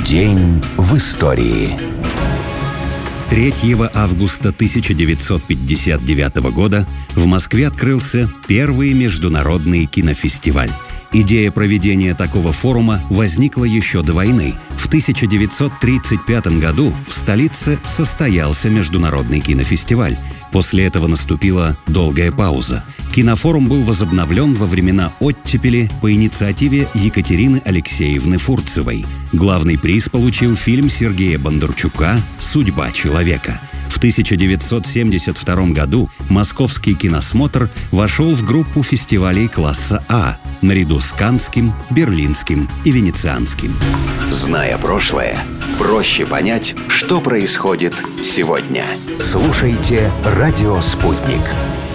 День в истории. 3 августа 1959 года в Москве открылся первый международный кинофестиваль. Идея проведения такого форума возникла еще до войны. В 1935 году в столице состоялся международный кинофестиваль. После этого наступила долгая пауза. Кинофорум был возобновлен во времена оттепели по инициативе Екатерины Алексеевны Фурцевой. Главный приз получил фильм Сергея Бондарчука «Судьба человека». В 1972 году московский киносмотр вошел в группу фестивалей класса А, наряду с Каннским, Берлинским и Венецианским. Зная прошлое, проще понять, что происходит сегодня. Слушайте «Радио Спутник».